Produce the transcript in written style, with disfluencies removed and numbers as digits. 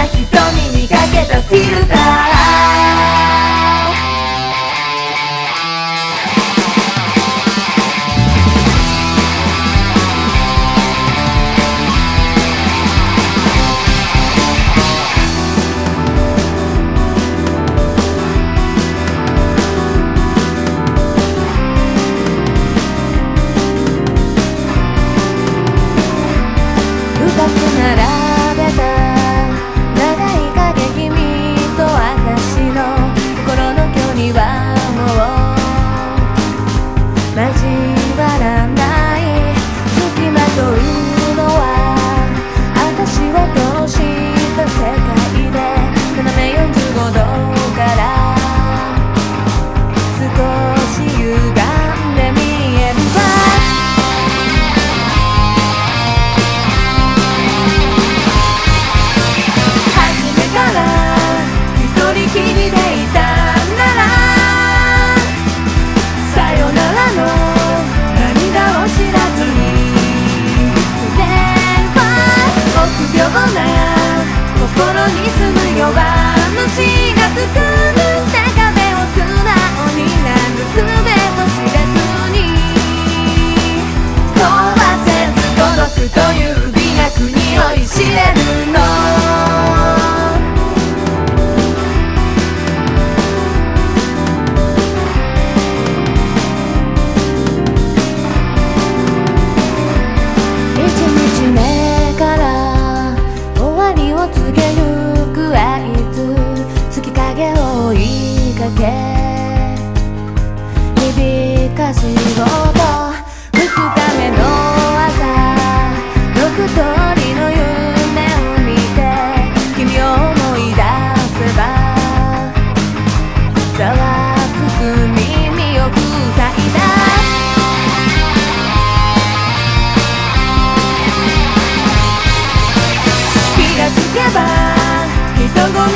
瞳にかけたフィルター並べた長い影君と私の心の距離はもう交わらない付きまとうのは私を通した世界で斜め45度から少し歪んで見えるわ心に住む弱虫が作る手壁を素直になんだ全て知れずに壊せず届くという美学に酔いしれるの1日目から終わりを告げゆく合図月影を追いかけ響かしようと2日目の朝6通りの夢を見て君を思い出せばざわつく耳を塞いだ気がつけば人混み